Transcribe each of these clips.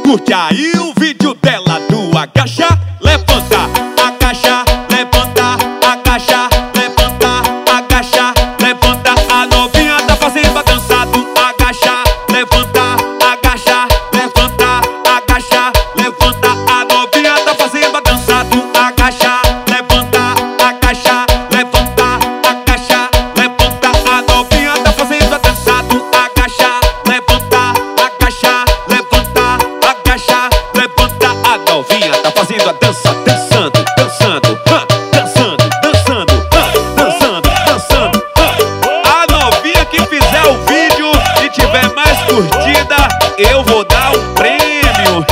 Curte aí o vídeo dela do agacha, levanta, agacha, levanta, agacha, levanta, agacha, levanta. A novinha tá fazendo a dança do agacha, levanta, agacha, levanta, agacha, levanta. A novinha tá fazendo a dança do agacha, levanta, agacha, levanta, agacha, levanta. A novinha tá fazendo a dança do agacha, levanta, agacha, levanta, agacha, levanta. A novinha tá fazendo a dança, dançando, dançando, dançando, dançando, dançando, dançando. A novinha que fizer o vídeo e tiver mais curtida, eu vou dar um prêmio.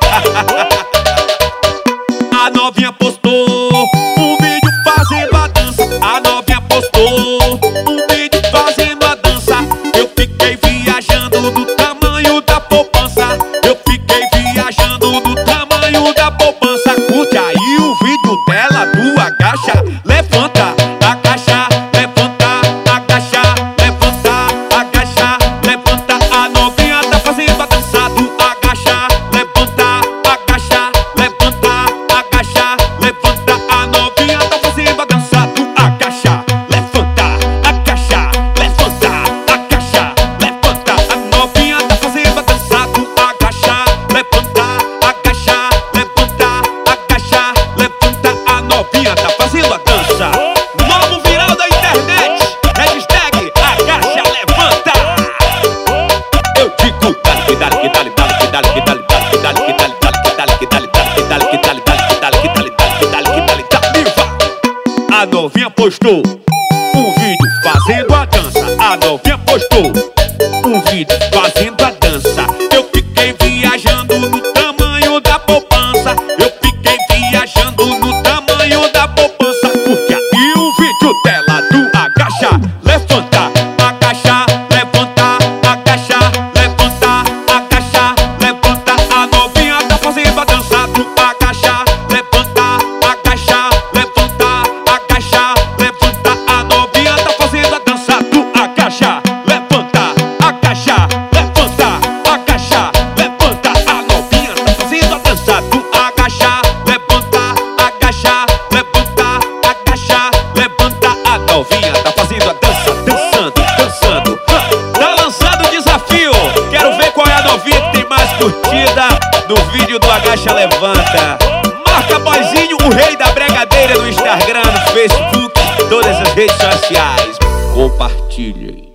A novinha postou um vídeo fazendo a dança. A novinha postou um vídeo fazendo a dança. Eu fiquei viajando no tamanho da poupança. Eu fiquei viajando no tamanho da poupança. Curte aí o vídeo dela do agacha, levanta, agacha, levanta, agacha, levanta, agacha, levanta. A novinha tá fazendo a dança do agacha, levanta, agacha, levanta, agacha, levanta. A novinha tá fazendo a dança do agacha, levanta, agacha, levanta, agacha, levanta. A novinha tá fazendo a dança do agacha, levanta, agacha, levanta, agacha, levanta. A novinha tá fazendo a dança. Novo viral da internet, hashtag agacha, levanta. Eu digo dale, dale, dale, dale, dale, dale, dale, dale, dale, dale, dale, dale, dale, dale, dale, dale, dale, dale, dale, dale. A novinha postou um vídeo fazendo a dança. A novinha postou um vídeo fazendo a dança. Eu fiquei viajando no tamanho da poupança. Eu fiquei viajando no tamanho da poupança. Porque aí o vídeo dela do agacha, levanta, agacha, levanta, agacha, levanta, agacha, levanta. A novinha tá fazendo a dança do agacha, levanta, agacha, levanta, agacha, levanta. A novinha tá fazendo a dança do agacha, levanta, agacha, levanta, agacha, levanta. A novinha tá fazendo a dança do agacha, levanta, agacha, levanta, agacha, levanta. A novinha tá fazendo a dança, dançando, dançando. Tá lançado o desafio. Quero ver qual é a novinha que tem mais curtida no vídeo do agacha, levanta. Marca Boyzinho, o rei da bregadeira, no Instagram, no Facebook, todas as redes sociais. Compartilhem.